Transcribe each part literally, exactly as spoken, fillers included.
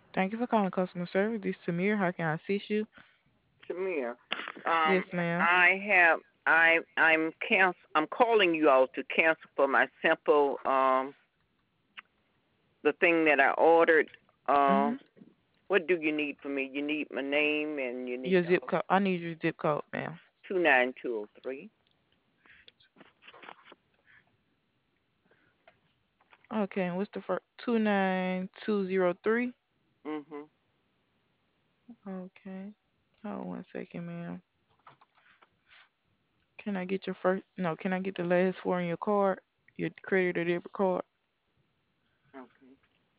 Thank you for calling customer service. This is Samir. How can I assist you? Samir. Yes, Um, ma'am. I have I I'm cancel. I'm calling you all to cancel for my simple um the thing that I ordered. Mhm. Um, what do you need from me? You need my name and you need Your zip code. I need your zip code, ma'am. two nine two zero three. Okay, and what's the first? Two nine two zero three. Mhm. Okay. Hold one second, ma'am. Can I get your first? No, can I get the last four on your card? Your credit or debit card? Okay.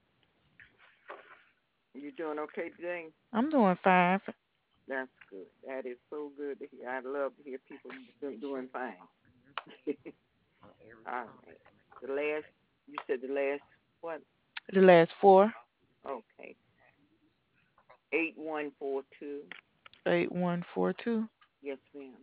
You doing okay today? I'm doing fine. That's good. That is so good to hear. I love to hear people do- doing fine. All right. The last, you said the last, what? The last four. Okay. eight one four two. Eight one four two. Yes, ma'am.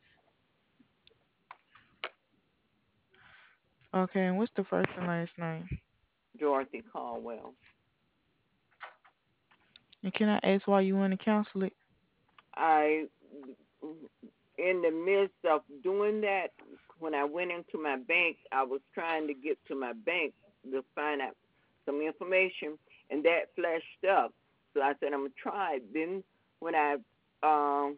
Okay, and what's the first and last name? Dorothy Caldwell. And can I ask why you want to cancel it? I, in the midst of doing that, when I went into my bank, I was trying to get to my bank to find out some information, and that flashed up. So I said, I'm going to try it. Then, when I, um,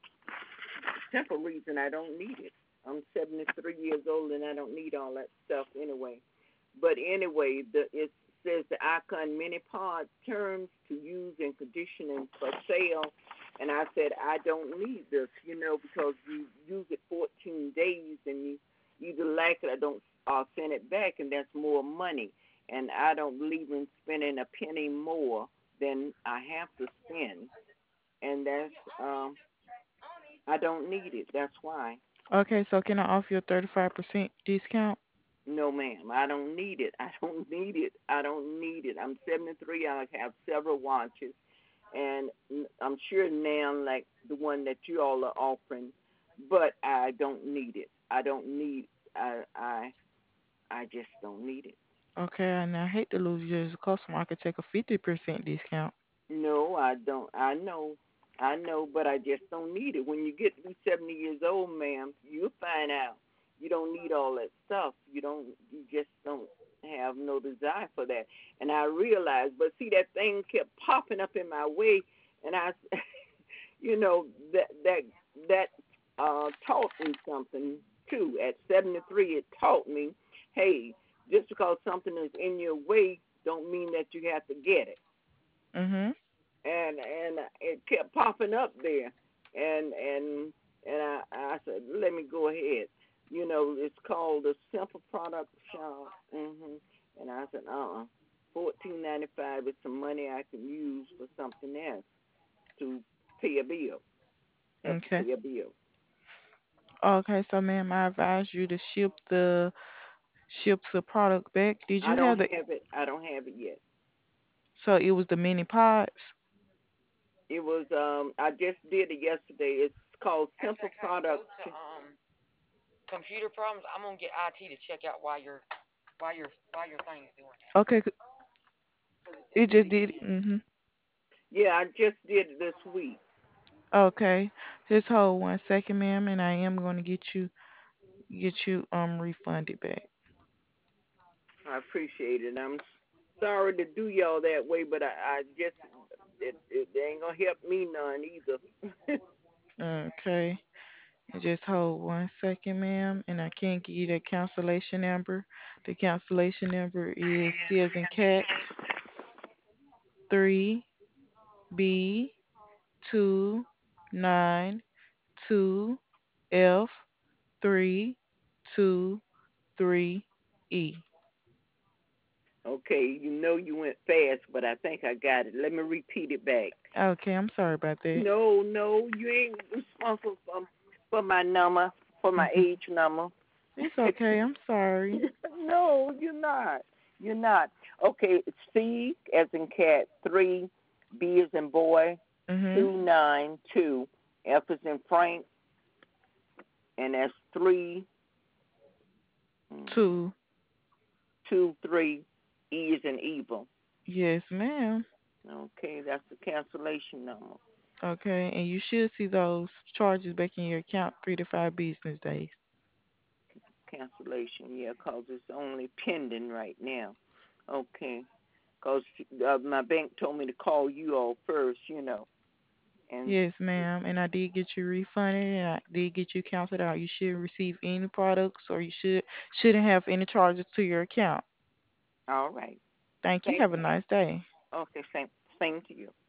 simple reason, I don't need it. I'm seventy-three years old, and I don't need all that stuff anyway. But anyway, the it says the Icon Mini Pod terms to use and conditioning for sale. And I said, I don't need this, you know, because you use it fourteen days and you either like it or don't uh, send it back, and that's more money. And I don't believe in spending a penny more than I have to spend. And that's, um, I don't need it. That's why. Okay, so can I offer you a thirty-five percent discount? No, ma'am. I don't need it. I don't need it. I don't need it. I'm seventy-three. I have several watches, and I'm sure now, like the one that you all are offering, but I don't need it. I don't need. I I I just don't need it. Okay, and I hate to lose you as a customer. I could take a fifty percent discount. No, I don't. I know. I know, but I just don't need it. When you get to be seventy years old, ma'am, you'll find out you don't need all that stuff. You don't. You just don't have no desire for that. And I realized, but see, that thing kept popping up in my way, and I, you know, that that that uh, taught me something too. At seventy-three, it taught me, hey, just because something is in your way, don't mean that you have to get it. Mhm. And and it kept popping up there, and and and I I said, let me go ahead. You know, it's called the Simple Product Shop. Mhm. And I said, uh, uh fourteen ninety five is some money I can use for something else to pay a bill, help to Okay. pay a bill. Okay, so ma'am, I advise you to ship the ship the product back. Did I you don't have the? have it. I don't have it yet. So it was the mini pods. It was um I just did it yesterday. It's called After Simple I kind of Product. go to um computer problems, I'm gonna get I T to check out why your why your why your thing's doing that. Okay, c- Cause it's it just really did. weird. Mhm. Yeah, I just did it this week. Okay, just hold one second, ma'am, and I am going to get you get you um refunded back. I appreciate it. I'm sorry to do y'all that way, but I, I just it, it ain't gonna help me none either. Okay, just hold one second, ma'am, and I can't give you the cancellation number. The cancellation number is C as in cat three B two nine two F three two three E. Okay, you know you went fast, but I think I got it. Let me repeat it back. Okay, I'm sorry about that. No, no, you ain't responsible for for my number, for my Mhm. age number. It's okay. I'm sorry. No, you're not. You're not. Okay, C as in cat, three, B as in boy, Mhm. two nine two, F as in Frank, and that's three, mm, Two. two, three, E as in evil. Yes, ma'am. Okay, that's the cancellation number. Okay, and you should see those charges back in your account three to five business days. Cancellation, yeah, 'cause it's only pending right now. Okay, 'cause uh, my bank told me to call you all first, you know. And Yes, ma'am. And I did get you refunded and I did get you counted out. You shouldn't receive any products or you should shouldn't have any charges to your account. all right, Thank you. thank Have a you. nice day. Okay, same same to you.